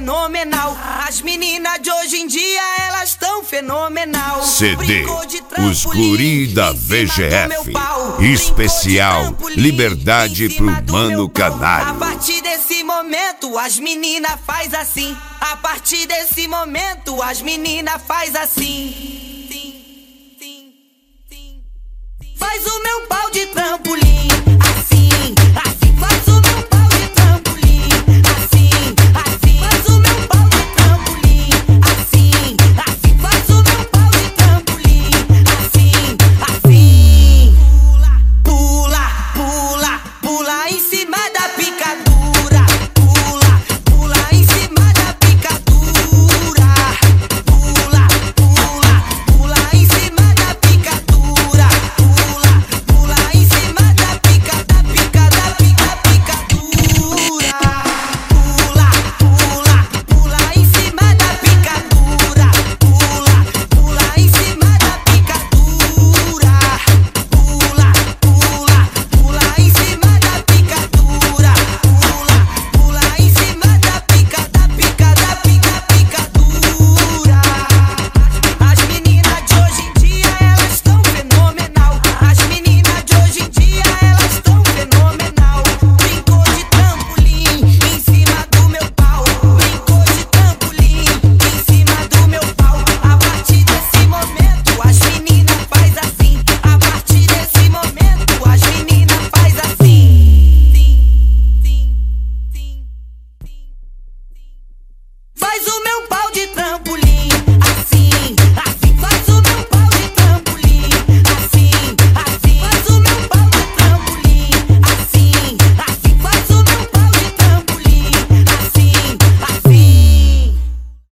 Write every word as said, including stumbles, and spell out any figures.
fenomenal. As meninas de hoje em dia, elas tão fenomenal. C D, os guri da V G F. Especial Liberdade pro Mano Canário. A partir desse momento, as meninas faz assim. A partir desse momento, as meninas faz assim. Faz o meu pau de trampolim.